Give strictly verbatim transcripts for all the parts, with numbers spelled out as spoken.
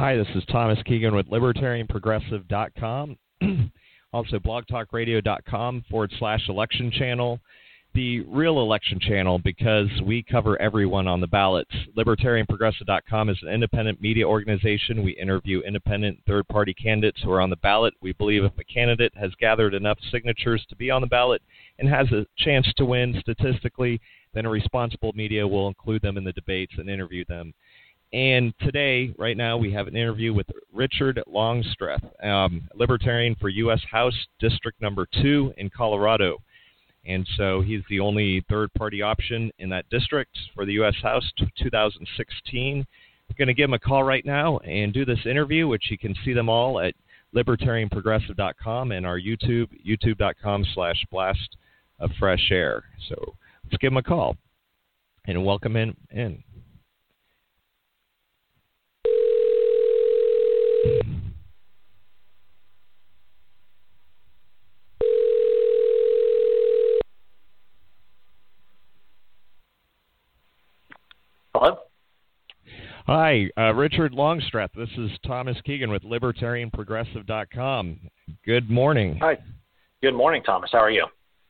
Hi, this is Thomas Keegan with Libertarian Progressive dot com. Also, blogtalkradio.com forward slash election channel. The real election channel, because we cover everyone on the ballots. Libertarian Progressive dot com is an independent media organization. We interview independent third-party candidates who are on the ballot. We believe if a candidate has gathered enough signatures to be on the ballot and has a chance to win statistically, then a responsible media will include them in the debates and interview them. And today, right now, we have an interview with Richard Longstreth, um, Libertarian for U S House District Number two in Colorado. And so he's the only third-party option in that district for the U S House two thousand sixteen. We're going to give him a call right now and do this interview, which you can see them all at Libertarian Progressive dot com and our YouTube, YouTube.com slash blast of fresh air. So let's give him a call and welcome him in. Hello? Hi, uh, Richard Longstreth. This is Thomas Keegan with Libertarian Progressive dot com. Good morning. Hi. Good morning, Thomas. How are you?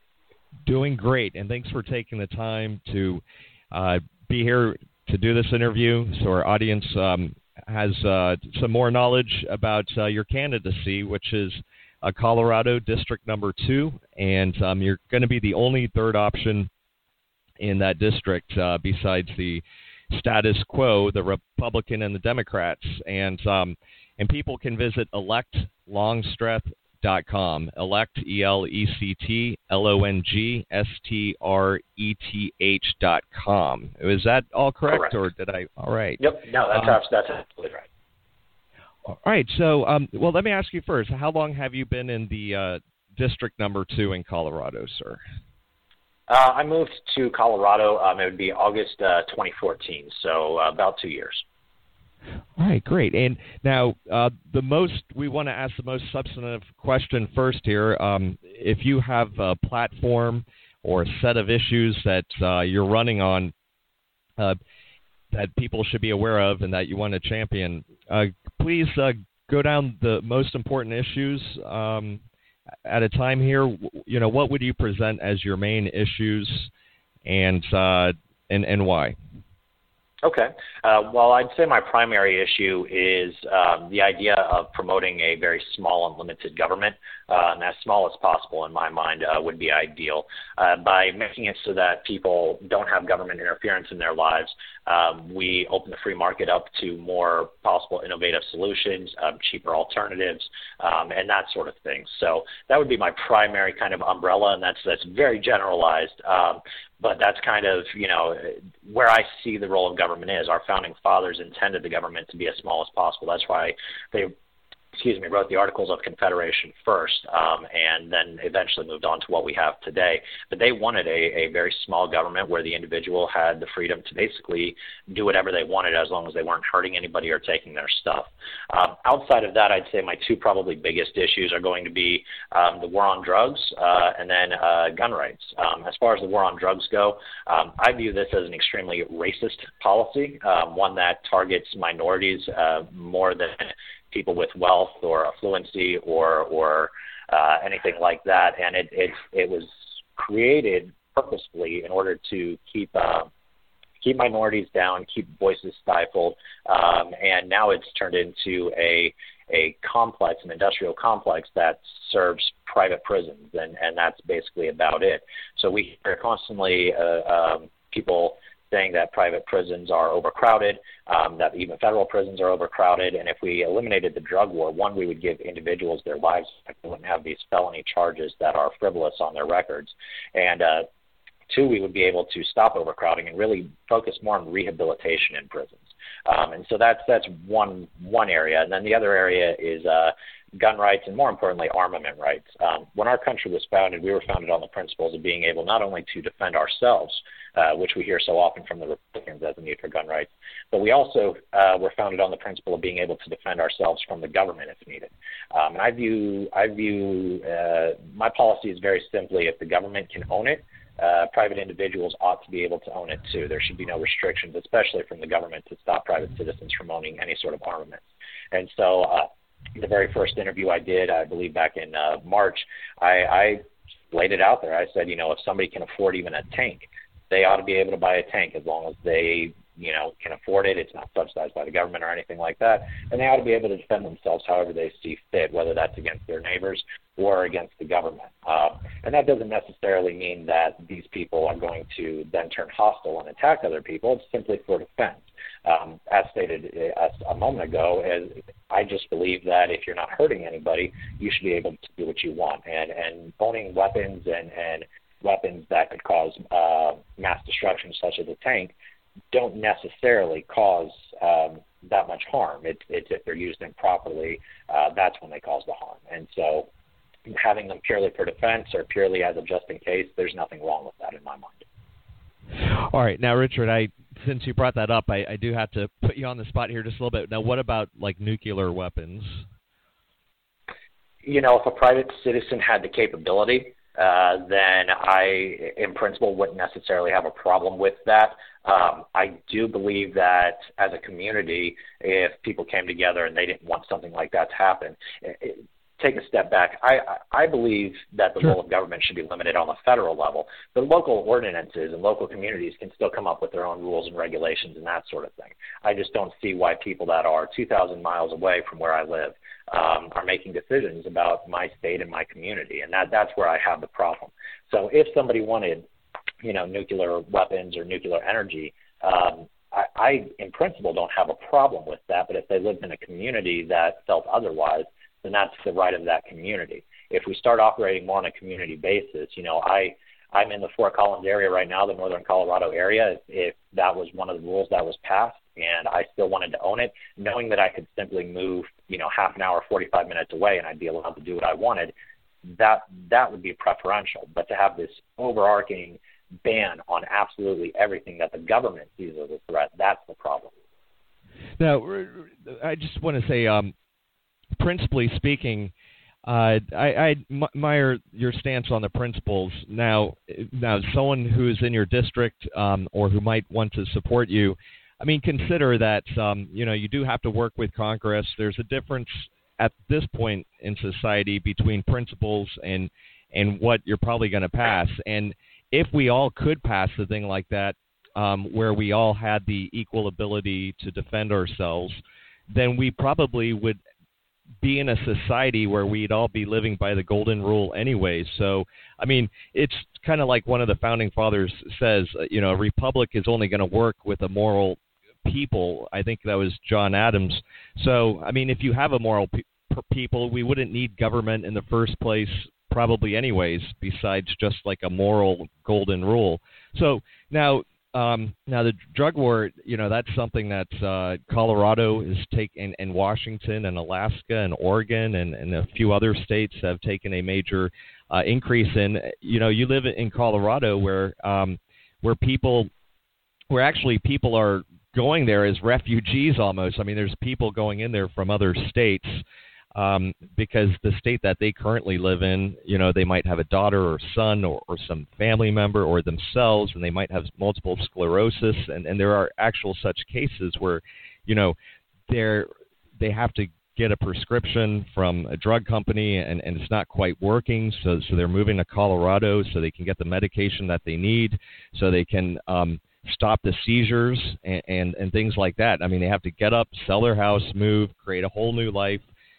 Doing great, and thanks for taking the time to uh, be here to do this interview so our audience um, has uh, some more knowledge about uh, your candidacy, which is uh, Colorado District Number two, and um, you're going to be the only third option in that district uh, besides the status quo, the Republican and the Democrats. And um, and people can visit elect longstreth dot com, elect, E L E C T L O N G S T R E T H dot com. Is that all correct, correct, or did I? All right. Yep. No, that's, um, that's absolutely right. All right. So, um, well, let me ask you first, how long have you been in the uh, District Number two in Colorado, sir? Uh, I moved to Colorado, um, it would be August uh, twenty fourteen, so uh, about two years. All right, great. And now, uh, the most we want to ask the most substantive question first here. Um, if you have a platform or a set of issues that uh, you're running on uh, that people should be aware of and that you want to champion, uh, please uh, go down the most important issues um, at a time here. You know, what would you present as your main issues, and uh, and and why? Okay. Uh, well, I'd say my primary issue is um, the idea of promoting a very small and limited government, uh, and as small as possible in my mind uh, would be ideal. Uh, by making it so that people don't have government interference in their lives, um, we open the free market up to more possible innovative solutions, um, cheaper alternatives, um, and that sort of thing. So that would be my primary kind of umbrella, and that's that's very generalized. Um, But that's kind of, you know, where I see the role of government is. Our founding fathers intended the government to be as small as possible. That's why they, excuse me, wrote the Articles of Confederation first, um, and then eventually moved on to what we have today. But they wanted a, a very small government where the individual had the freedom to basically do whatever they wanted as long as they weren't hurting anybody or taking their stuff. Um, outside of that, I'd say my two probably biggest issues are going to be um, the war on drugs uh, and then uh, gun rights. Um, as far as the war on drugs go, um, I view this as an extremely racist policy, um, one that targets minorities uh, more than people with wealth or affluency or or uh, anything like that, and it it it was created purposefully in order to keep uh, keep minorities down, keep voices stifled, um, and now it's turned into a a complex, an industrial complex that serves private prisons, and and that's basically about it. So we hear constantly uh, um, people saying that private prisons are overcrowded, um, that even federal prisons are overcrowded, and if we eliminated the drug war, one, we would give individuals their lives back. They wouldn't have these felony charges that are frivolous on their records, and uh, two, we would be able to stop overcrowding and really focus more on rehabilitation in prisons. Um, and so that's that's one one area, and then the other area is uh, gun rights, and more importantly, armament rights. Um, when our country was founded, we were founded on the principles of being able not only to defend ourselves, uh, which we hear so often from the Republicans as a need for gun rights, but we also uh, were founded on the principle of being able to defend ourselves from the government if needed. Um, and I view, I view uh, my policy is very simply, if the government can own it, Uh, private individuals ought to be able to own it too. There should be no restrictions, especially from the government, to stop private citizens from owning any sort of armaments. And so uh, the very first interview I did, I believe back in uh, March, I, I laid it out there. I said, you know, if somebody can afford even a tank, they ought to be able to buy a tank as long as they, you know, can afford it. It's not subsidized by the government or anything like that. And they ought to be able to defend themselves however they see fit, whether that's against their neighbors or against the government. Uh, and that doesn't necessarily mean that these people are going to then turn hostile and attack other people. It's simply for defense. Um, as stated a, a moment ago, as I just believe that if you're not hurting anybody, you should be able to do what you want. And, and owning weapons and, and weapons that could cause uh, mass destruction, such as a tank, don't necessarily cause um, that much harm. It, it's if they're used improperly, uh, that's when they cause the harm. And so having them purely for defense or purely as a just in case, there's nothing wrong with that in my mind. All right. Now, Richard, I since you brought that up, I, I do have to put you on the spot here just a little bit. Now, what about, like, nuclear weapons? You know, if a private citizen had the capability, uh, then I, in principle, wouldn't necessarily have a problem with that. Um, I do believe that as a community, if people came together and they didn't want something like that to happen, it, it, take a step back. I, I believe that the Sure. role of government should be limited on the federal level, but local ordinances and local communities can still come up with their own rules and regulations and that sort of thing. I just don't see why people that are two thousand miles away from where I live um, are making decisions about my state and my community, and that, that's where I have the problem. So if somebody wanted, you know, nuclear weapons or nuclear energy, um, I, I, in principle, don't have a problem with that, but if they lived in a community that felt otherwise, then that's the right of that community. If we start operating more on a community basis, you know, I, I'm in the Fort Collins area right now, the northern Colorado area. If, if that was one of the rules that was passed and I still wanted to own it, knowing that I could simply move, you know, half an hour, forty-five minutes away and I'd be allowed to do what I wanted, that that would be preferential. But to have this overarching ban on absolutely everything that the government sees as a threat, that's the problem. Now, I just want to say, um, principally speaking, uh, I, I admire your stance on the principles. Now, now, someone who is in your district um, or who might want to support you, I mean, consider that um, you know you do have to work with Congress. There's a difference at this point in society between principles and and what you're probably going to pass. And if we all could pass a thing like that, um, where we all had the equal ability to defend ourselves, then we probably would be in a society where we'd all be living by the golden rule anyway. So, I mean, it's kind of like one of the founding fathers says, you know, a republic is only going to work with a moral people. I think that was John Adams. So, I mean, if you have a moral pe- people, we wouldn't need government in the first place probably anyways, besides just like a moral golden rule. So now, Um, now, the drug war, you know, that's something that uh, Colorado is taking, and Washington and Alaska and Oregon and, and a few other states have taken a major uh, increase in. You know, you live in Colorado where um, where people, where actually people are going there as refugees almost. I mean, there's people going in there from other states. Um, because the state that they currently live in, you know, they might have a daughter or son or, or some family member or themselves, and they might have multiple sclerosis. And, and there are actual such cases where, you know, they're, they have to get a prescription from a drug company and, and it's not quite working. So, so they're moving to Colorado so they can get the medication that they need, so they can um, stop the seizures and, and, and things like that. I mean, they have to get up, sell their house, move, create a whole new life,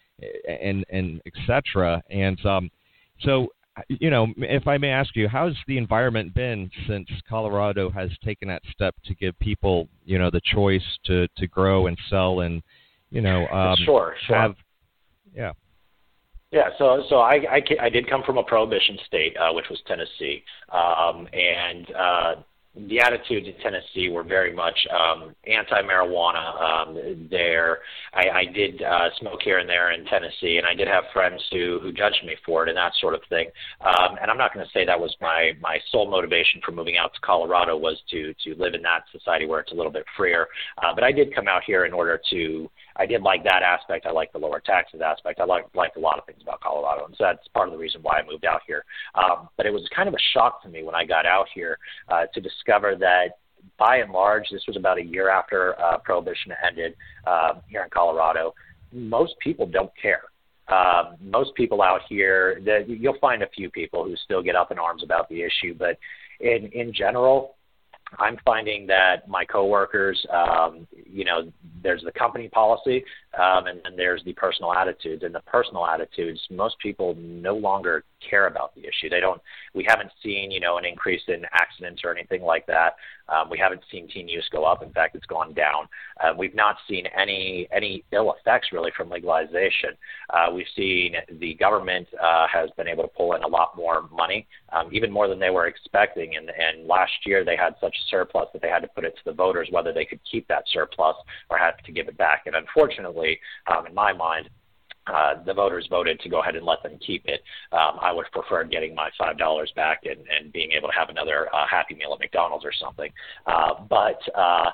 and and et cetera. And um, so, you know, if I may ask you, how's the environment been since Colorado has taken that step to give people, you know, the choice to, to grow and sell and, you know, um, sure, sure. have, yeah. Yeah, so so I, I, I did come from a prohibition state, uh, which was Tennessee, um, and uh, the attitudes in Tennessee were very much um, anti-marijuana. Um, there, I, I did uh, smoke here and there in Tennessee, and I did have friends who, who judged me for it and that sort of thing. Um, and I'm not going to say that was my, my sole motivation for moving out to Colorado was to to live in that society where it's a little bit freer. Uh, but I did come out here in order to. I did like that aspect. I like the lower taxes aspect. I like liked a lot of things about Colorado, and so that's part of the reason why I moved out here. Um, but it was kind of a shock to me when I got out here uh, to discover that, by and large, this was about a year after uh, Prohibition ended uh, here in Colorado. most people don't care. Uh, most people out here, the, you'll find a few people who still get up in arms about the issue, but in, in general, I'm finding that my coworkers, um, you know, there's the company policy, um, and then there's the personal attitudes. And the personal attitudes, most people no longer care about the issue. They don't. We haven't seen, you know, an increase in accidents or anything like that. Um, we haven't seen teen use go up. In fact, it's gone down. Uh, we've not seen any any ill effects really from legalization. Uh, we've seen the government uh, has been able to pull in a lot more money, um, even more than they were expecting. And, and last year they had such a surplus that they had to put it to the voters whether they could keep that surplus or had to give it back. And unfortunately, um, in my mind, Uh, the voters voted to go ahead and let them keep it. Um, I would prefer getting my five dollars back and, and being able to have another uh, Happy Meal at McDonald's or something. Uh, but uh,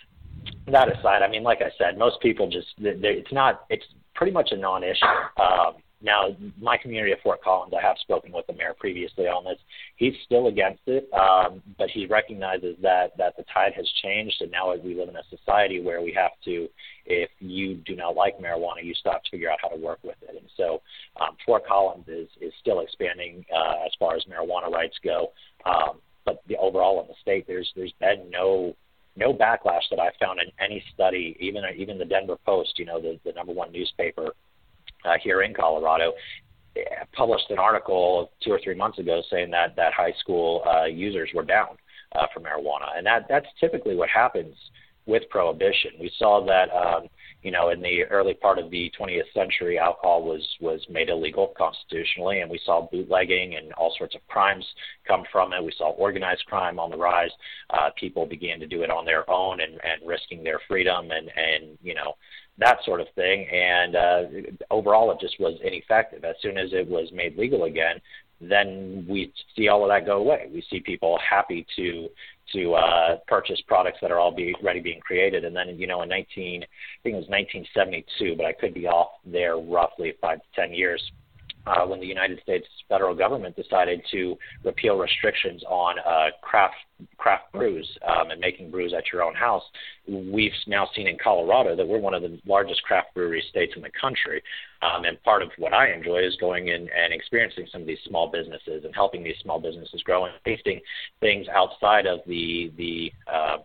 that aside, I mean, like I said, most people just, it's not, it's pretty much a non-issue. Um, now, my community of Fort Collins, I have spoken with the mayor previously on this. He's still against it, um, but he recognizes that, that the tide has changed, and now we live in a society where we have to, if you do not like marijuana, you stop to figure out how to work with it. And so um, Fort Collins is, is still expanding uh, as far as marijuana rights go, um, but the overall in the state, there's there's been no no backlash that I've found in any study, even even the Denver Post, you know, the, the number one newspaper uh, here in Colorado, published an article two or three months ago saying that, that high school uh, users were down uh, for marijuana. And that that's typically what happens with prohibition. We saw that, um, you know, in the early part of the twentieth century, alcohol was, was made illegal constitutionally, and we saw bootlegging and all sorts of crimes come from it. We saw organized crime on the rise. Uh, people began to do it on their own and, and risking their freedom and, and, you know, that sort of thing. And uh, overall, it just was ineffective. As soon as it was made legal again, then we see all of that go away. We see people happy to to uh, purchase products that are already being created. And then, you know, in nineteen, I think it was nineteen seventy-two, but I could be off there roughly five to ten years, uh, when the United States federal government decided to repeal restrictions on uh, craft craft brews um, and making brews at your own house. We've now seen in Colorado that we're one of the largest craft brewery states in the country. Um, and part of what I enjoy is going in and experiencing some of these small businesses and helping these small businesses grow and tasting things outside of the the uh,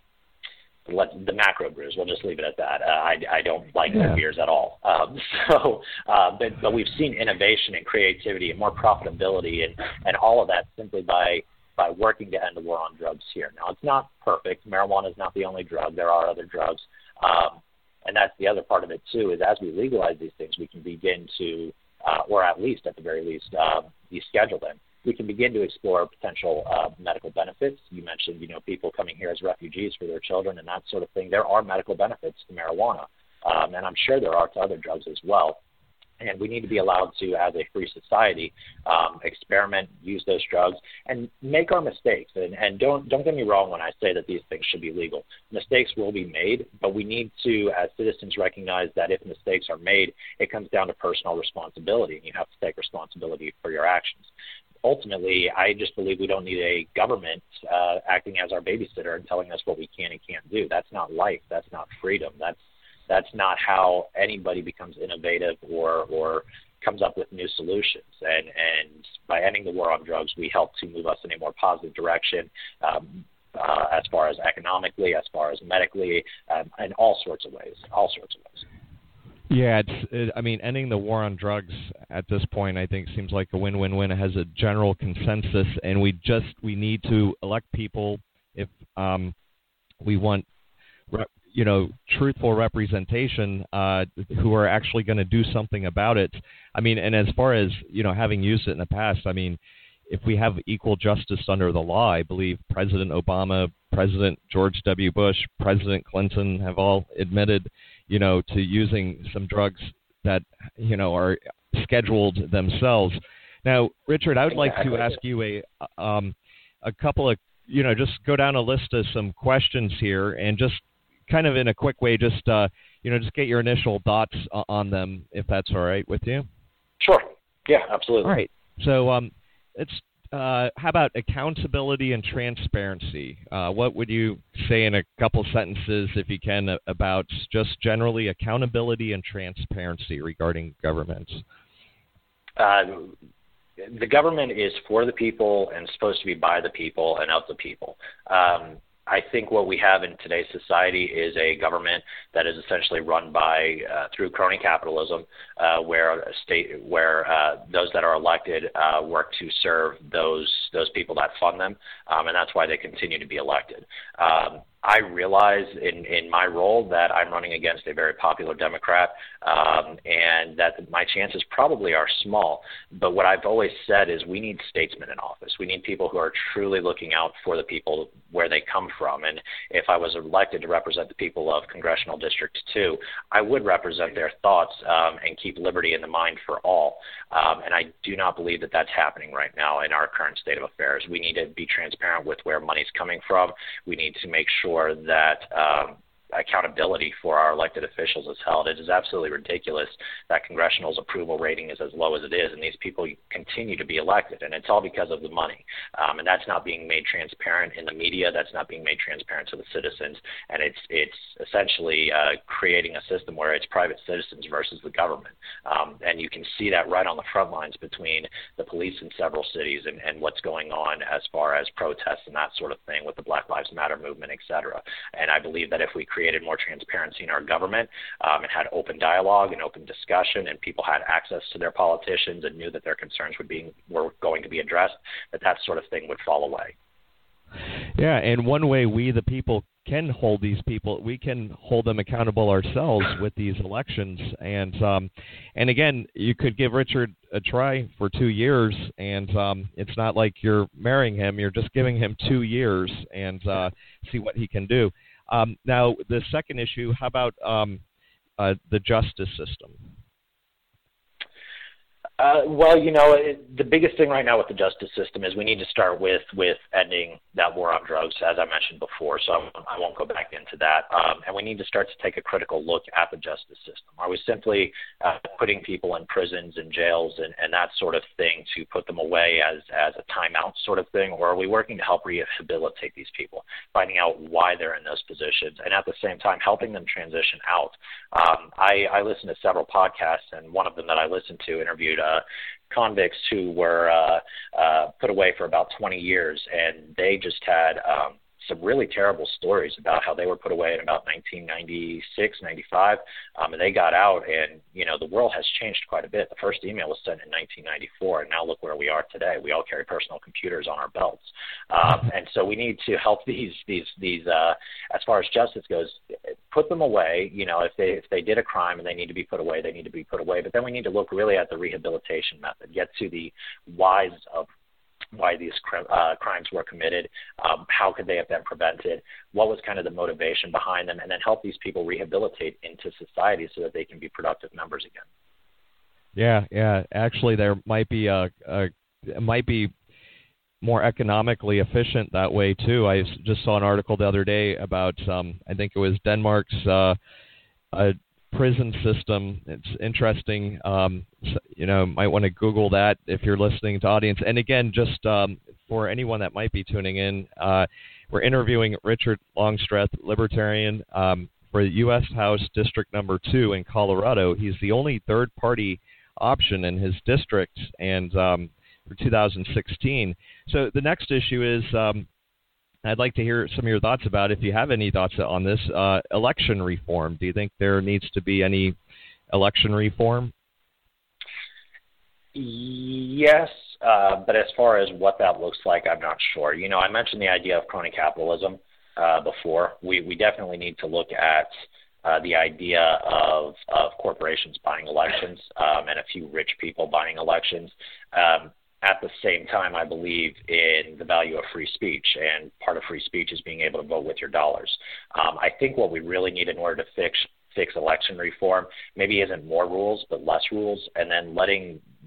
the macro brews. We'll just leave it at that. Uh, I, I don't like yeah. beers at all. Um, so, uh, but, but we've seen innovation and creativity and more profitability and, and all of that simply by by working to end the war on drugs here. Now, it's not perfect. Marijuana is not the only drug. There are other drugs. Um, and that's the other part of it, too, is as we legalize these things, we can begin to, uh, or at least, at the very least, uh, deschedule them. We can begin to explore potential uh, medical benefits. You mentioned, you know, people coming here as refugees for their children and that sort of thing. There are medical benefits to marijuana, um, and I'm sure there are to other drugs as well. And we need to be allowed to, as a free society, um, experiment, use those drugs, and make our mistakes. And, and don't don't get me wrong when I say that these things should be legal. Mistakes will be made, but we need to, as citizens, recognize that if mistakes are made, it comes down to personal responsibility, and you have to take responsibility for your actions. Ultimately, I just believe we don't need a government uh, acting as our babysitter and telling us what we can and can't do. That's not life. That's not freedom. That's That's not how anybody becomes innovative or or comes up with new solutions. And and by ending the war on drugs, we help to move us in a more positive direction, um, uh, as far as economically, as far as medically, um, in all sorts of ways. All sorts of ways. Yeah, it's. It, I mean, ending the war on drugs at this point, I think, seems like a win-win-win. It has a general consensus, and we just we need to elect people if um, we want. you know, truthful representation uh, who are actually going to do something about it. I mean, and as far as, you know, having used it in the past, I mean, if we have equal justice under the law, I believe President Obama, President George W. Bush, President Clinton have all admitted, you know, to using some drugs that, you know, are scheduled themselves. Now, Richard, I would like to ask you a um, a couple of, you know, just go down a list of some questions here and just kind of in a quick way, just, uh, you know, just get your initial thoughts on them, if that's all right with you. Sure. Yeah, absolutely. All right. So um, it's uh, how about accountability and transparency? Uh, what would you say in a couple sentences, if you can, about just generally accountability and transparency regarding governments? Uh, the government is for the people and supposed to be by the people and of the people. Um, I think what we have in today's society is a government that is essentially run by uh, through crony capitalism, uh, where a state where uh, those that are elected uh, work to serve those those people that fund them, um, and that's why they continue to be elected. Um, I realize in, in my role that I'm running against a very popular Democrat, um, and that my chances probably are small. But what I've always said is we need statesmen in office. We need people who are truly looking out for the people where they come from. And if I was elected to represent the people of Congressional District two, I would represent their thoughts um, and keep liberty in the mind for all. Um, and I do not believe that that's happening right now in our current state of affairs. We need to be transparent with where money's coming from. We need to make sure that um, accountability for our elected officials is held. It is absolutely ridiculous that Congressional's approval rating is as low as it is, and these people continue to be elected, and it's all because of the money. Um, and that's not being made transparent in the media. That's not being made transparent to the citizens, and it's it's essentially uh, creating a system where it's private citizens versus the government. Um, and you can see that right on the front lines between the police in several cities and, and what's going on as far as protests and that sort of thing with the Black Lives Matter movement, et cetera. And I believe that if we create created more transparency in our government um, and had open dialogue and open discussion, and people had access to their politicians and knew that their concerns would be were going to be addressed, that that sort of thing would fall away. Yeah, and one way we, the people, can hold these people, we can hold them accountable ourselves with these elections. And um, and again, you could give Richard a try for two years, and um, it's not like you're marrying him. You're just giving him two years and uh, see what he can do. Um, now, the second issue, how about um, uh, the justice system? Uh, well, you know, it, the biggest thing right now with the justice system is we need to start with, with ending that war on drugs, as I mentioned before, so I, I won't go back into that. Um, and we need to start to take a critical look at the justice system. Are we simply uh, putting people in prisons and jails and, and that sort of thing to put them away as, as a timeout sort of thing, or are we working to help rehabilitate these people, finding out why they're in those positions, and at the same time helping them transition out? Um, I, I listen to several podcasts, and one of them that I listened to interviewed uh, convicts who were uh, uh, put away for about twenty years, and they just had um, some really terrible stories about how they were put away in about nineteen ninety-six, ninety-five, um, and they got out, and, you know, the world has changed quite a bit. The first email was sent in nineteen ninety-four, and now look where we are today. We all carry personal computers on our belts. Um, and so we need to help these, these, these uh, as far as justice goes, put them away. You know, if they, if they did a crime and they need to be put away, they need to be put away. But then we need to look really at the rehabilitation method, get to the whys of why these uh, crimes were committed, um, how could they have been prevented, what was kind of the motivation behind them, and then help these people rehabilitate into society so that they can be productive members again. Yeah, yeah. Actually, there might be a, a it might be more economically efficient that way too. I just saw an article the other day about um, I think it was Denmark's uh, a prison system. It's interesting. Um, you know, might want to Google that if you're listening to audience. And again, just um, for anyone that might be tuning in, uh, we're interviewing Richard Longstreth, Libertarian, um, for the U S House District Number Two in Colorado. He's the only third-party option in his district, and um, for two thousand sixteen. So the next issue is. Um, I'd like to hear some of your thoughts about, if you have any thoughts on this, uh, election reform. Do you think there needs to be any election reform? Yes, uh, but as far as what that looks like, I'm not sure. You know, I mentioned the idea of crony capitalism uh, before. We, we definitely need to look at uh, the idea of, of corporations buying elections um, and a few rich people buying elections. Um, At the same time, I believe in the value of free speech, and part of free speech is being able to vote with your dollars. Um, I think what we really need in order to fix fix election reform maybe isn't more rules, but less rules, and then letting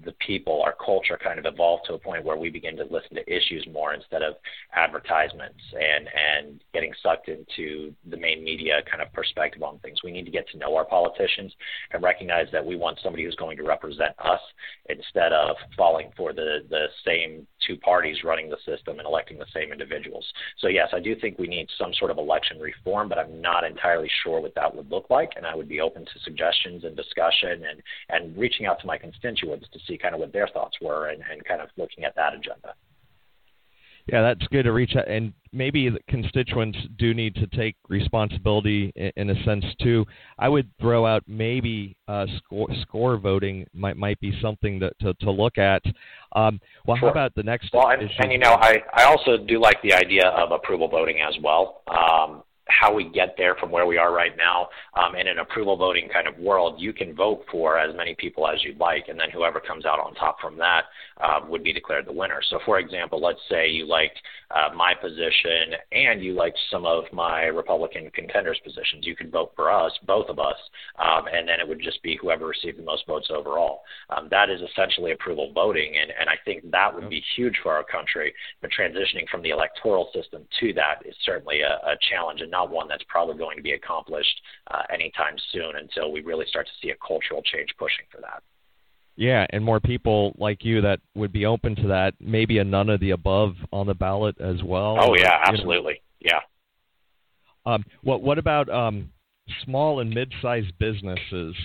the people, our culture kind of evolve to a point where we begin to listen to issues more instead of advertisements and, and getting sucked into the main media kind of perspective on things. We need to get to know our politicians and recognize that we want somebody who's going to represent us instead of falling for the, the same two parties running the system and electing the same individuals. So yes, I do think we need some sort of election reform, but I'm not entirely sure what that would look like, and I would be open to suggestions and discussion and, and reaching out to my constituents to see kind of what their thoughts were and, and kind of looking at that agenda. Yeah, that's good to reach out, and maybe the constituents do need to take responsibility in, in a sense too. I would throw out maybe uh, score, score voting might might be something to, to, to look at. Um, well, sure. How about the next well, and, issue? And you know, I, I also do like the idea of approval voting as well. Um, how we get there from where we are right now. Um, in an approval voting kind of world, you can vote for as many people as you'd like, and then whoever comes out on top from that um, would be declared the winner. So, for example, let's say you liked uh, my position and you liked some of my Republican contenders' positions. You could vote for us, both of us, um, and then it would just be whoever received the most votes overall. Um, that is essentially approval voting, and, and I think that would be huge for our country, but transitioning from the electoral system to that is certainly a, a challenge, and not one that's probably going to be accomplished uh, anytime soon until we really start to see a cultural change pushing for that. Yeah, and more people like you that would be open to that, maybe a none of the above on the ballot as well. Oh, yeah, absolutely, you know. yeah. Um, what, what about um, small and mid-sized businesses?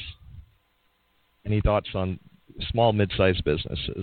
Any thoughts on small, mid-sized businesses?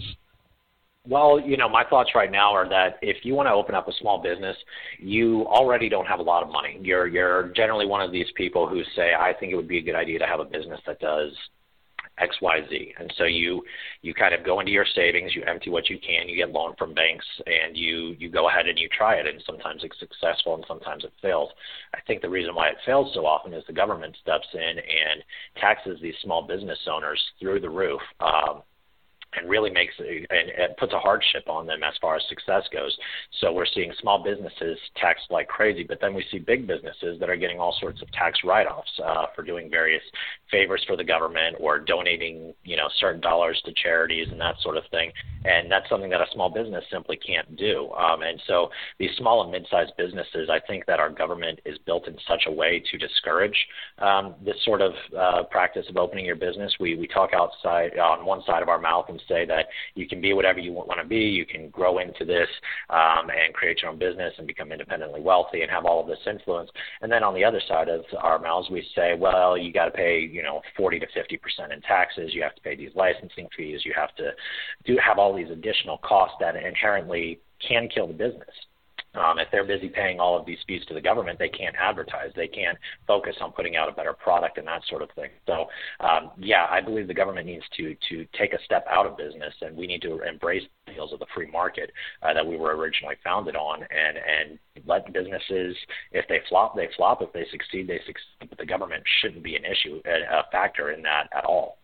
Well, you know, my thoughts right now are that if you want to open up a small business, you already don't have a lot of money. You're you're generally one of these people who say, I think it would be a good idea to have a business that does X, Y, Z. And so you you kind of go into your savings, you empty what you can, you get loan from banks, and you, you go ahead and you try it. And sometimes it's successful and sometimes it fails. I think the reason why it fails so often is the government steps in and taxes these small business owners through the roof. Um, and really makes and, and puts a hardship on them as far as success goes. So we're seeing small businesses taxed like crazy, but then we see big businesses that are getting all sorts of tax write-offs uh, for doing various favors for the government or donating, you know, certain dollars to charities and that sort of thing. And that's something that a small business simply can't do. Um, and so these small and mid-sized businesses, I think that our government is built in such a way to discourage um, this sort of uh, practice of opening your business. We we talk outside on one side of our mouth and say that you can be whatever you want to be, you can grow into this um, and create your own business and become independently wealthy and have all of this influence. And then on the other side of our mouths, we say, well, you got to pay, you know, forty to fifty percent in taxes, you have to pay these licensing fees, you have to do have all these additional costs that inherently can kill the business. Um, if they're busy paying all of these fees to the government, they can't advertise. They can't focus on putting out a better product and that sort of thing. So, um, yeah, I believe the government needs to to take a step out of business, and we need to embrace the ideals of the free market uh, that we were originally founded on, and, and let businesses, if they flop, they flop. If they succeed, they succeed. But the government shouldn't be an issue, a, a factor in that at all.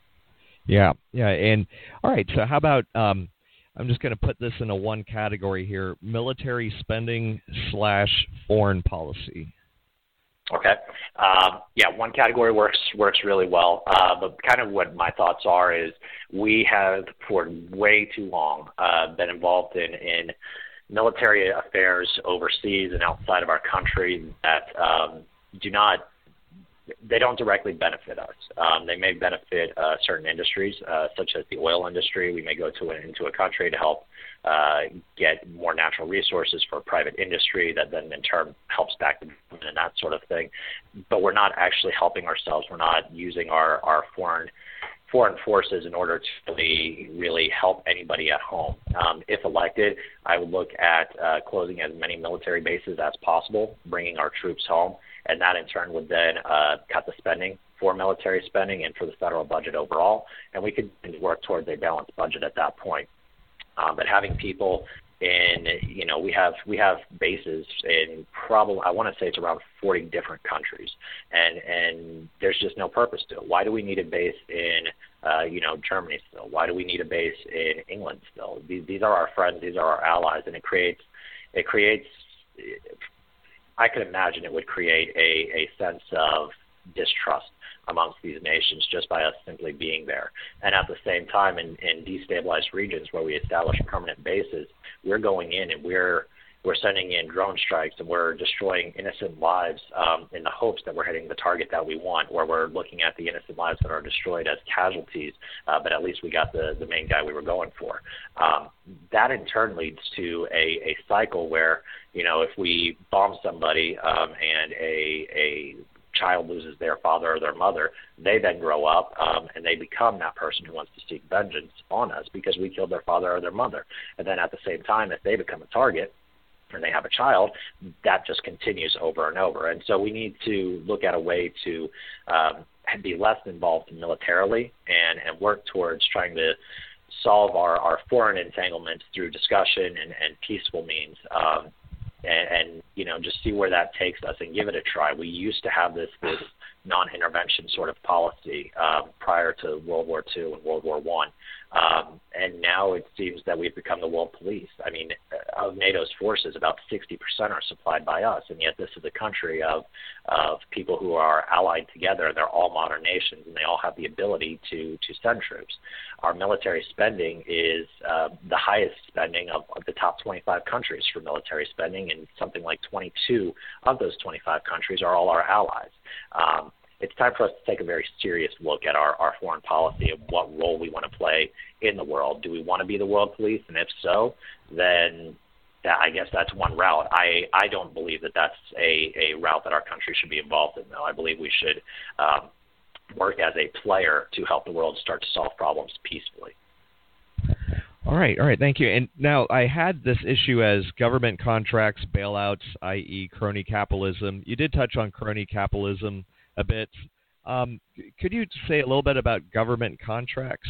Yeah, yeah. And all right, so how about um, – I'm just going to put this in a one category here, military spending slash foreign policy. Okay. Um, yeah, one category works works really well. Uh, but kind of what my thoughts are is we have for way too long uh, been involved in, in military affairs overseas and outside of our country that um, do not they don't directly benefit us. Um, they may benefit uh, certain industries, uh, such as the oil industry. We may go to a, into a country to help uh, get more natural resources for a private industry that then in turn helps back the government and that sort of thing. But we're not actually helping ourselves. We're not using our, our foreign foreign forces in order to really, really help anybody at home. Um, if elected, I would look at uh, closing as many military bases as possible, bringing our troops home, and that in turn would then uh, cut the spending for military spending and for the federal budget overall, and we could work towards a balanced budget at that point. Um, but having people in, you know, we have we have bases in probably, I want to say it's around forty different countries, and and there's just no purpose to it. Why do we need a base in, uh, you know, Germany still? Why do we need a base in England still? These these are our friends, these are our allies, and it creates it creates. I could imagine it would create a, a sense of distrust amongst these nations just by us simply being there. And at the same time, in, in destabilized regions where we establish permanent bases, we're going in and we're we're sending in drone strikes and we're destroying innocent lives um, in the hopes that we're hitting the target that we want, where we're looking at the innocent lives that are destroyed as casualties, uh, but at least we got the, the main guy we were going for. Um, that in turn leads to a, a cycle where, you know, if we bomb somebody um, and a, a child loses their father or their mother, they then grow up um, and they become that person who wants to seek vengeance on us because we killed their father or their mother. And then at the same time, if they become a target, and they have a child, that just continues over and over. And so we need to look at a way to um, be less involved militarily and, and work towards trying to solve our, our foreign entanglements through discussion and, and peaceful means, um, and, and, you know, just see where that takes us and give it a try. We used to have this, this non-intervention sort of policy um, prior to World War Two and World War One. Um, and now it seems that we've become the world police. I mean, of NATO's forces, about sixty percent are supplied by us, and yet this is a country of of people who are allied together, and they're all modern nations, and they all have the ability to, to send troops. Our military spending is uh, the highest spending of, of the top twenty-five countries for military spending, and something like twenty-two of those twenty-five countries are all our allies. Um, It's time for us to take a very serious look at our, our foreign policy and what role we want to play in the world. Do we want to be the world police? And if so, then that, I guess that's one route. I, I don't believe that that's a, a route that our country should be involved in, though. I believe we should um, work as a player to help the world start to solve problems peacefully. All right, all right, thank you. And now I had this issue as government contracts, bailouts, that is crony capitalism. You did touch on crony capitalism a bit. Um, could you say a little bit about government contracts?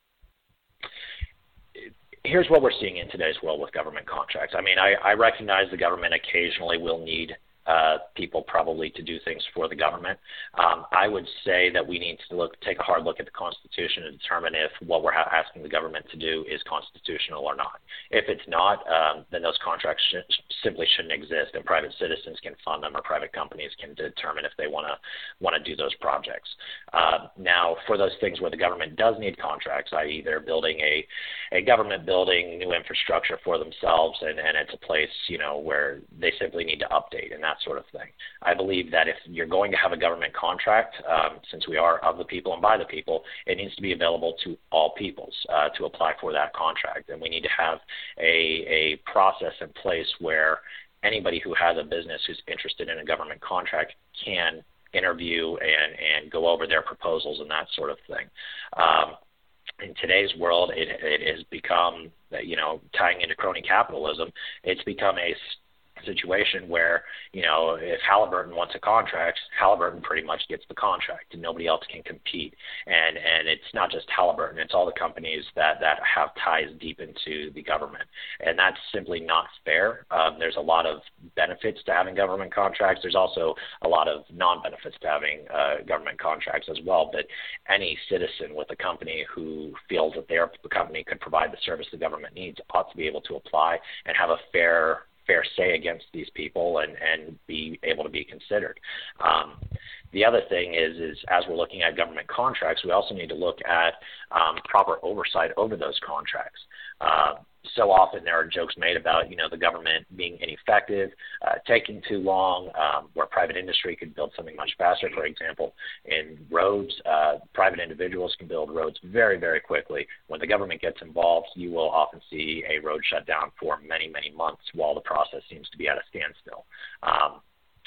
Here's what we're seeing in today's world with government contracts. I mean, I, I recognize the government occasionally will need uh, people probably to do things for the government. Um, I would say that we need to look, take a hard look at the Constitution and determine if what we're ha- asking the government to do is constitutional or not. If it's not, um, then those contracts sh- simply shouldn't exist, and private citizens can fund them, or private companies can determine if they want to want to do those projects. Uh, now, for those things where the government does need contracts, that is they're building a, a government building, new infrastructure for themselves, and, and it's a place, you know, where they simply need to update, and that sort of thing. I believe that if you're going to have a government contract, um, since we are of the people and by the people, it needs to be available to all peoples uh, to apply for that contract. And we need to have a, a process in place where anybody who has a business who's interested in a government contract can interview and, and go over their proposals and that sort of thing. Um, in today's world, it, it has become, you know, tying into crony capitalism, it's become a situation where, you know, if Halliburton wants a contract, Halliburton pretty much gets the contract and nobody else can compete. And and it's not just Halliburton, it's all the companies that, that have ties deep into the government. And that's simply not fair. Um, there's a lot of benefits to having government contracts. There's also a lot of non-benefits to having uh, government contracts as well. But any citizen with a company who feels that their company could provide the service the government needs ought to be able to apply and have a fair fair say against these people and, and be able to be considered. Um, the other thing is, is as we're looking at government contracts, we also need to look at um, proper oversight over those contracts. Uh, so often there are jokes made about, you know, the government being ineffective, uh, taking too long, um, where private industry could build something much faster. For example, in roads, uh, private individuals can build roads very, very quickly. When the government gets involved, you will often see a road shut down for many, many months while the process seems to be at a standstill. Um,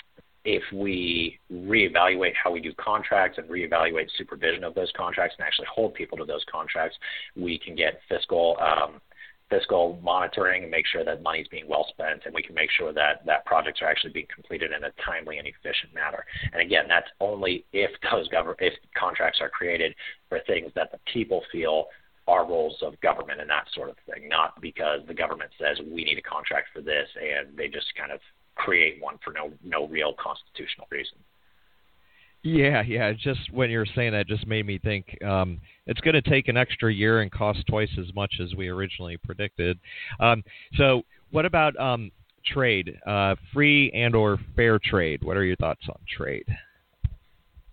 if we reevaluate how we do contracts and reevaluate supervision of those contracts and actually hold people to those contracts, we can get fiscal um, fiscal monitoring and make sure that money is being well spent, and we can make sure that, that projects are actually being completed in a timely and efficient manner. And again, that's only if those gov- if contracts are created for things that the people feel are roles of government and that sort of thing, not because the government says we need a contract for this and they just kind of create one for no no real constitutional reason. Yeah, yeah. Just when you were saying that, just made me think um, it's going to take an extra year and cost twice as much as we originally predicted. Um, so, what about um, trade, uh, free and or fair trade? What are your thoughts on trade?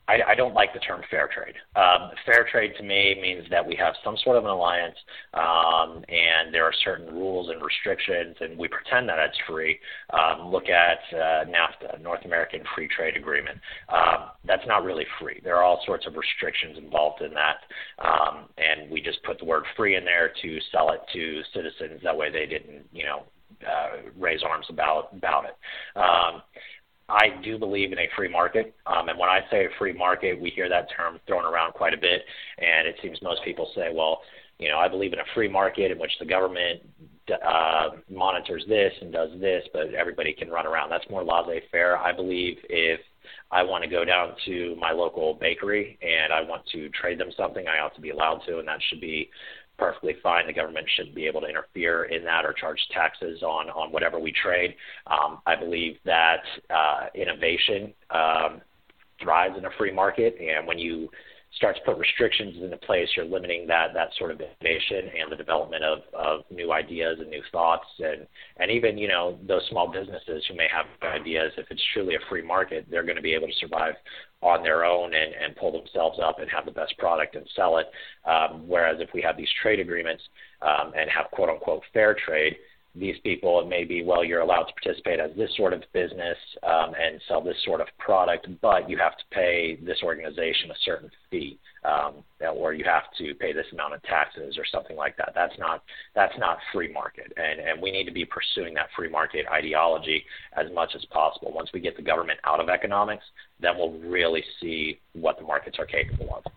I, I don't like the term fair trade. Um, fair trade to me means that we have some sort of an alliance, um, and there are certain rules and restrictions, and we pretend that it's free. Um, look at uh, NAFTA, North American Free Trade Agreement. Um, that's not really free. There are all sorts of restrictions involved in that, um, and we just put the word free in there to sell it to citizens. That way they didn't, you know, uh, raise arms about, about it. Um, I do believe in a free market, um, and when I say a free market, we hear that term thrown around quite a bit, and it seems most people say, well, you know, I believe in a free market in which the government uh, monitors this and does this, but everybody can run around. That's more laissez-faire. I believe if I want to go down to my local bakery and I want to trade them something, I ought to be allowed to, and that should be perfectly fine. The government shouldn't be able to interfere in that or charge taxes on, on whatever we trade. Um, I believe that uh, innovation um, thrives in a free market, and when you start to put restrictions into place, you're limiting that that sort of innovation and the development of, of new ideas and new thoughts, and, and even, you know, those small businesses who may have ideas. If it's truly a free market, they're going to be able to survive on their own and, and pull themselves up and have the best product and sell it. Um, whereas if we have these trade agreements um, and have quote unquote fair trade, these people, it may be, well, you're allowed to participate as this sort of business um, and sell this sort of product, but you have to pay this organization a certain fee, um, or you have to pay this amount of taxes or something like that. That's not that's not free market, and, and we need to be pursuing that free market ideology as much as possible. Once we get the government out of economics, then we'll really see what the markets are capable of.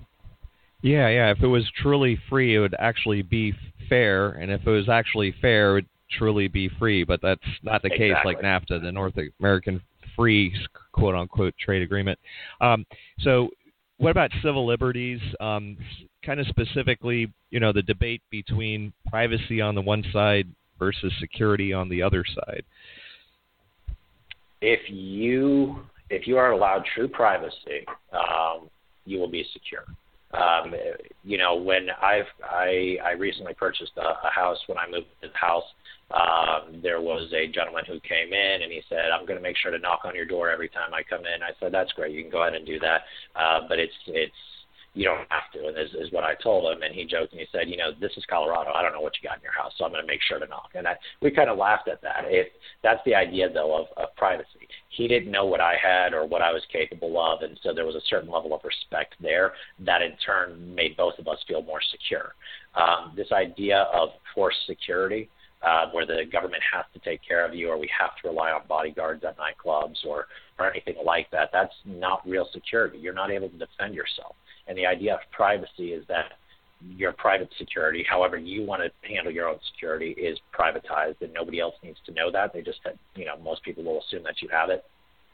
Yeah, yeah. If it was truly free, it would actually be fair, and if it was actually fair, it would truly be free. But that's not the Exactly. case like NAFTA, the North American Free quote-unquote trade agreement. Um, so what about civil liberties? Um, kind of specifically, you know, the debate between privacy on the one side versus security on the other side. If you if you are allowed true privacy, um, you will be secure. Um, you know, when I've, I I recently purchased a, a house. When I moved to the house, um, there was a gentleman who came in and he said, "I'm going to make sure to knock on your door every time I come in." I said, "That's great. You can go ahead and do that, uh, but it's it's you don't have to." And this is what I told him. And he joked and he said, "You know, this is Colorado. I don't know what you got in your house, so I'm going to make sure to knock." And I, we kind of laughed at that. If that's the idea, though, of, of privacy. He didn't know what I had or what I was capable of, and so there was a certain level of respect there that in turn made both of us feel more secure. Um, this idea of forced security, uh, where the government has to take care of you or we have to rely on bodyguards at nightclubs or, or anything like that, that's not real security. You're not able to defend yourself. And the idea of privacy is that your private security, however you want to handle your own security, is privatized, and nobody else needs to know that. They just, you know, most people will assume that you have it.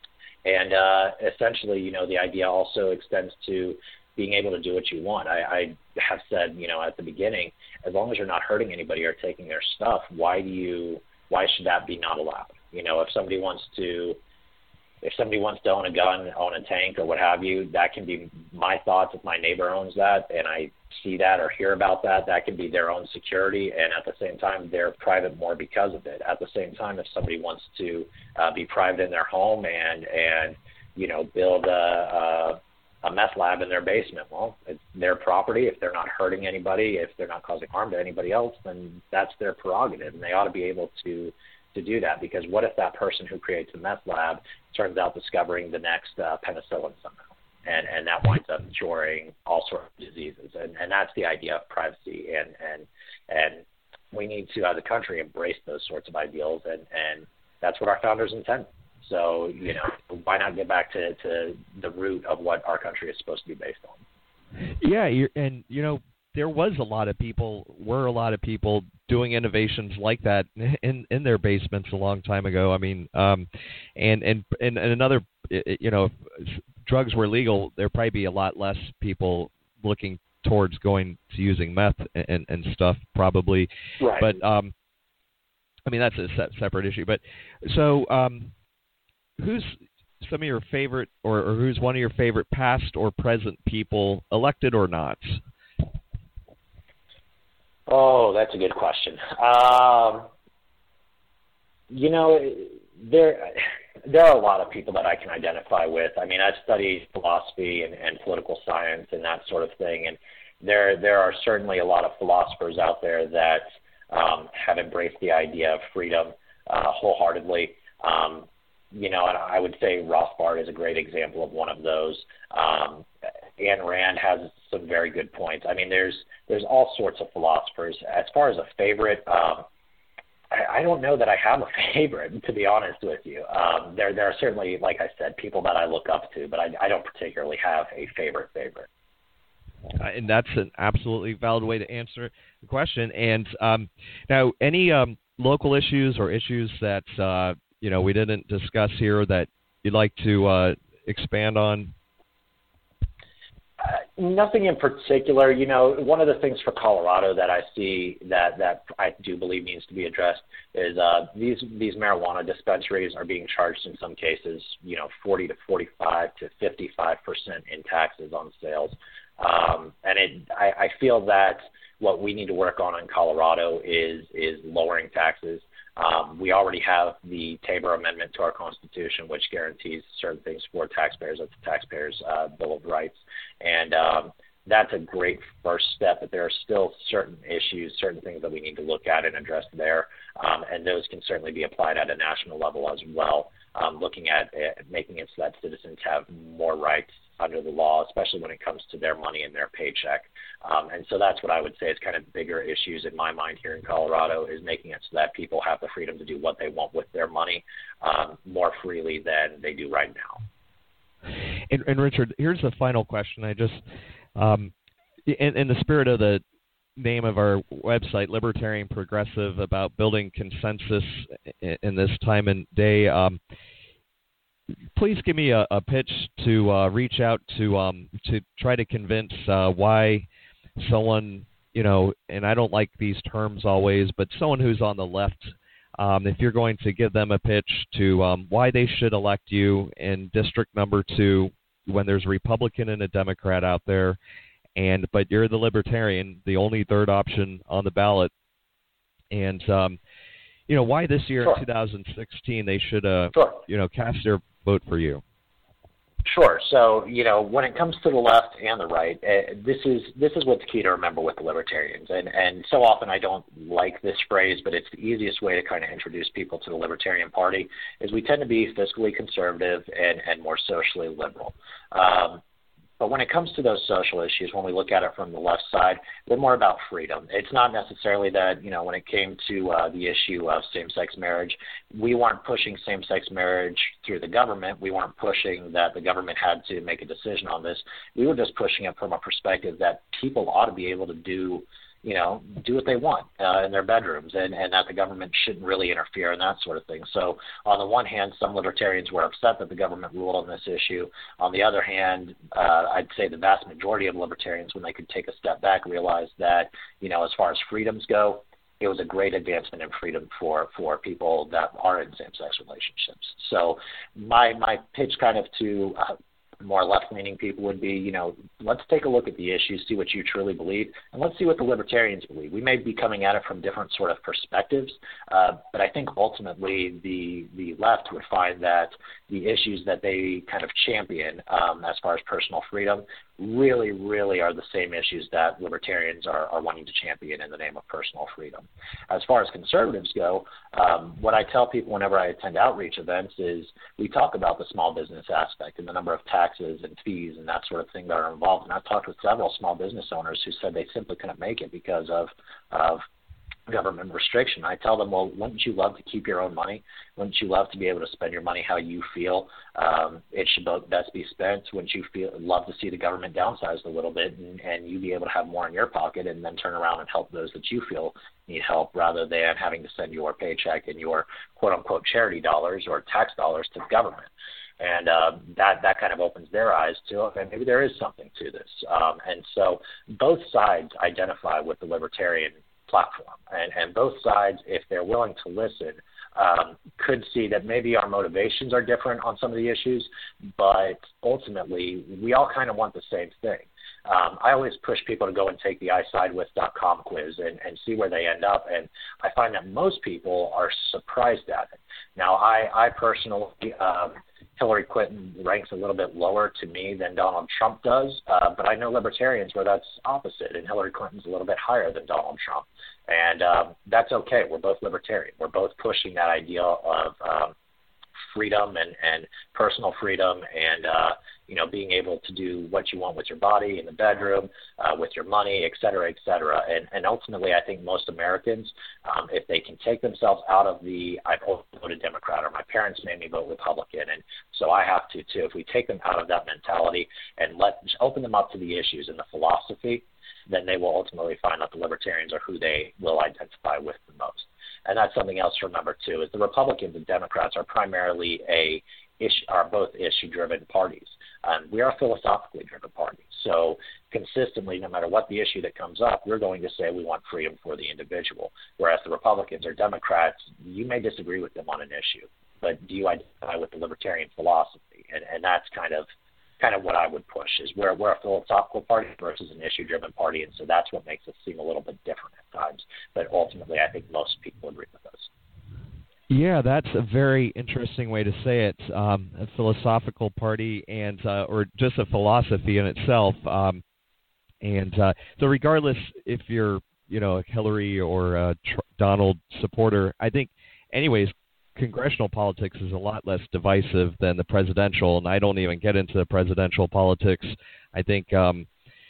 And uh, essentially, you know, the idea also extends to being able to do what you want. I, I have said, you know, at the beginning, as long as you're not hurting anybody or taking their stuff, why do you, why should that be not allowed? You know, if somebody wants to, if somebody wants to own a gun, own a tank, or what have you, that can be my thoughts. If my neighbor owns that and I see that or hear about that, that can be their own security, and at the same time, they're private more because of it. At the same time, if somebody wants to uh, be private in their home and, and you know, build a, a, a meth lab in their basement, well, it's their property. If they're not hurting anybody, if they're not causing harm to anybody else, then that's their prerogative, and they ought to be able to to do that, because what if that person who creates a meth lab turns out discovering the next uh, penicillin somehow, and, and that winds up curing all sorts of diseases, and, and that's the idea of privacy, and, and, and we need to, as a country, embrace those sorts of ideals, and, and that's what our founders intended. So, you know, why not get back to, to the root of what our country is supposed to be based on? Yeah, you're, and, you know, there was a lot of people, were a lot of people doing innovations like that in, in their basements a long time ago. I mean, um, and, and, and, and another, you know, if drugs were legal, there'd probably be a lot less people looking towards going to using meth and, and stuff probably. Right. But, um, I mean, that's a separate issue. But so um, who's some of your favorite, or, or who's one of your favorite past or present people, elected or not? Oh, that's a good question. Um, you know, there, there are a lot of people that I can identify with. I mean, I've studied philosophy and, and political science and that sort of thing, and there there are certainly a lot of philosophers out there that um, have embraced the idea of freedom uh, wholeheartedly. Um, you know, and I would say Rothbard is a great example of one of those. Um, Ayn Rand has some very good points. I mean, there's there's all sorts of philosophers. As far as a favorite, um, I, I don't know that I have a favorite, to be honest with you. Um, there there are certainly, like I said, people that I look up to, but I, I don't particularly have a favorite favorite. Uh, and that's an absolutely valid way to answer the question. And um, now, any um, local issues or issues that uh, you know we didn't discuss here that you'd like to uh, expand on? Uh, nothing in particular. You know, one of the things for Colorado that I see that, that I do believe needs to be addressed is uh, these these marijuana dispensaries are being charged in some cases, you know, forty to forty-five to fifty-five percent in taxes on sales. Um, and it, I, I feel that what we need to work on in Colorado is is lowering taxes. Um, we already have the Tabor Amendment to our Constitution, which guarantees certain things for taxpayers. That's the Taxpayers' uh, Bill of Rights. And um, that's a great first step, but there are still certain issues, certain things that we need to look at and address there. Um, and those can certainly be applied at a national level as well, um, looking at uh, making it so that citizens have more rights under the law, especially when it comes to their money and their paycheck. Um, and so that's what I would say is kind of bigger issues in my mind here in Colorado, is making it so that people have the freedom to do what they want with their money um, more freely than they do right now. And, and Richard, here's the final question. I just, um, in, in the spirit of the name of our website, Libertarian Progressive, about building consensus in, in this time and day, um, please give me a, a pitch to uh, reach out to um, to try to convince uh, why someone, you know, and I don't like these terms always, but someone who's on the left, um, if you're going to give them a pitch to um, why they should elect you in district number two when there's a Republican and a Democrat out there, and but you're the Libertarian, the only third option on the ballot, and um, you know, why this year Sure. in two thousand sixteen they should, uh, Sure. you know, cast their vote for you. Sure. So, you know, when it comes to the left and the right, uh, this is this is what's key to remember with the Libertarians. And, and so often I don't like this phrase, but it's the easiest way to kind of introduce people to the Libertarian Party, is we tend to be fiscally conservative and, and more socially liberal. Um, But when it comes to those social issues, when we look at it from the left side, they're more about freedom. It's not necessarily that, you know, when it came to uh, the issue of same-sex marriage, we weren't pushing same-sex marriage through the government. We weren't pushing that the government had to make a decision on this. We were just pushing it from a perspective that people ought to be able to do, you know, do what they want uh, in their bedrooms, and, and that the government shouldn't really interfere and that sort of thing. So on the one hand, some libertarians were upset that the government ruled on this issue. On the other hand, uh, I'd say the vast majority of libertarians, when they could take a step back, realized that, you know, as far as freedoms go, it was a great advancement in freedom for, for people that are in same-sex relationships. So my, my pitch kind of to uh, more left-leaning people would be, you know, let's take a look at the issues, see what you truly believe, and let's see what the libertarians believe. We may be coming at it from different sort of perspectives, uh, but I think ultimately the the left would find that the issues that they kind of champion um, as far as personal freedom really, really are the same issues that libertarians are, are wanting to champion in the name of personal freedom. As far as conservatives go, um, what I tell people whenever I attend outreach events is we talk about the small business aspect and the number of taxes and fees and that sort of thing that are involved. And I've talked with several small business owners who said they simply couldn't make it because of, of government restriction. I tell them, well, wouldn't you love to keep your own money? Wouldn't you love to be able to spend your money how you feel um, it should best be spent? Wouldn't you feel love to see the government downsized a little bit and, and you be able to have more in your pocket and then turn around and help those that you feel need help, rather than having to send your paycheck and your quote-unquote charity dollars or tax dollars to the government? And uh, that, that kind of opens their eyes to, okay, maybe there is something to this. Um, and so both sides identify with the libertarian platform. And, and both sides, if they're willing to listen, um, could see that maybe our motivations are different on some of the issues, but ultimately we all kind of want the same thing. um, I always push people to go and take the I side with dot com quiz and, and see where they end up. And I find that most people are surprised at it. Now, I, I personally, um, Hillary Clinton ranks a little bit lower to me than Donald Trump does, uh, but I know libertarians where that's opposite, and Hillary Clinton's a little bit higher than Donald Trump. And um, that's okay. We're both libertarian. We're both pushing that idea of um, freedom and, and personal freedom and, uh, you know, being able to do what you want with your body in the bedroom, uh, with your money, et cetera, et cetera. And, and ultimately, I think most Americans, um, if they can take themselves out of the, I've always voted Democrat, or my parents made me vote Republican, and so I have to too. If we take them out of that mentality and let open them up to the issues and the philosophy, then they will ultimately find that the libertarians are who they will identify with the most. And that's something else to remember too, is the Republicans and Democrats are primarily a issue, are both issue-driven parties. Um, we are a philosophically driven party. So consistently, no matter what the issue that comes up, we're going to say we want freedom for the individual. Whereas the Republicans or Democrats, you may disagree with them on an issue, but do you identify with the libertarian philosophy? And, and that's kind of kind of what I would push, is we're, we're a philosophical party versus an issue-driven party, and so that's what makes us seem a little bit different at times. But ultimately, I think most people agree with us. Yeah, that's a very interesting way to say it. Um, a philosophical party, and uh, or just a philosophy in itself. Um, and uh, so, regardless if you're, you know, a Hillary or a Tr- Donald supporter, I think, anyways, congressional politics is a lot less divisive than the presidential, and I don't even get into the presidential politics. I think, um,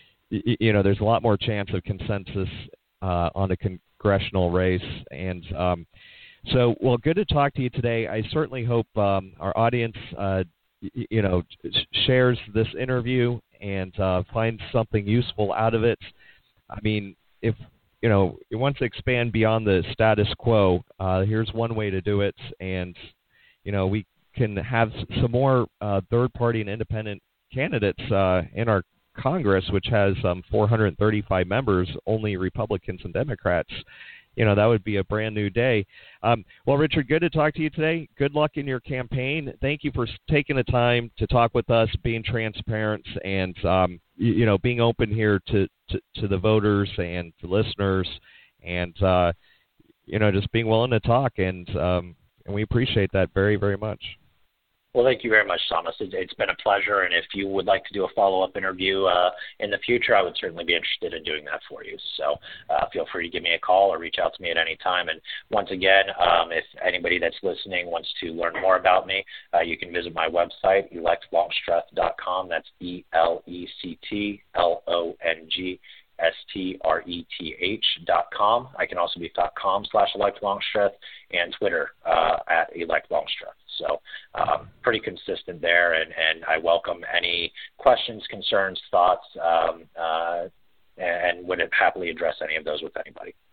y- you know, there's a lot more chance of consensus uh, on a congressional race, and um, so, well, good to talk to you today. I certainly hope um, our audience, uh, y- you know, shares this interview and uh, finds something useful out of it. I mean, if you know, you want to expand beyond the status quo, uh, here's one way to do it. And, you know, we can have some more uh, third-party and independent candidates uh, in our Congress, which has um, four hundred thirty-five members, only Republicans and Democrats. You know, that would be a brand new day. Um, well, Richard, good to talk to you today. Good luck in your campaign. Thank you for taking the time to talk with us, being transparent, and, um, you, you know, being open here to, to, to the voters and to listeners, and, uh, you know, just being willing to talk. And, um, and we appreciate that very, very much. Well, thank you very much, Thomas. It, it's been a pleasure, and if you would like to do a follow-up interview uh, in the future, I would certainly be interested in doing that for you. So uh, feel free to give me a call or reach out to me at any time. And once again, um, if anybody that's listening wants to learn more about me, uh, you can visit my website, elect longstreth dot com. That's E L E C T L O N G S T R E T H dot com. I can also be .com slash elect longstreth, and Twitter uh, at elect longstreth. So um, pretty consistent there, and, and I welcome any questions, concerns, thoughts, um, uh, and would happily address any of those with anybody.